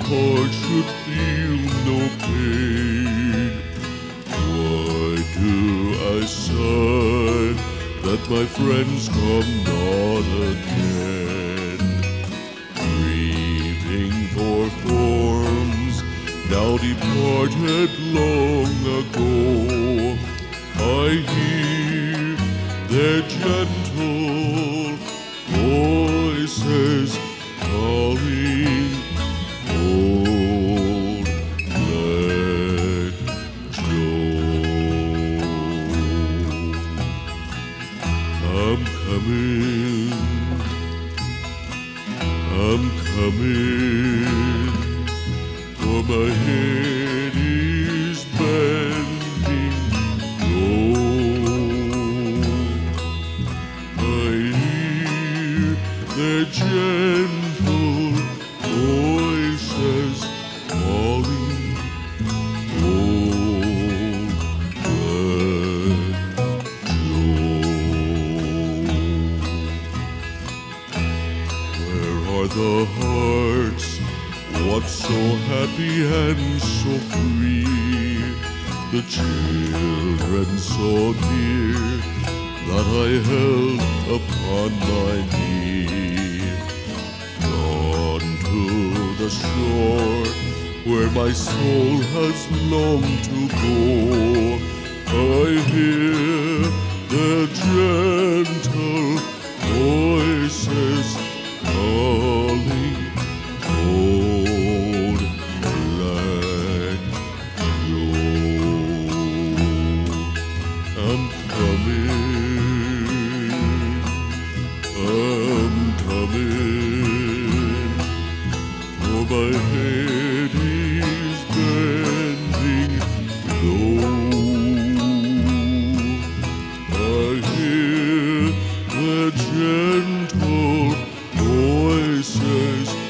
heart should feel no pain. Why do I sigh that my friends come not again? Grieving for forms now departed long ago, I hear their gentle voices calling, Old Black Joe. I'm coming, for my head is bending low. I hear their gentle voices calling, Old Black Joe. Where are the hearts once so happy and so free? The children so near that I held upon my knee. Gone to the shore where my soul has longed to go, I hear the gentle voices calling, Old Black Joe. I'm coming, for my head is bending low. I hear the gentle voices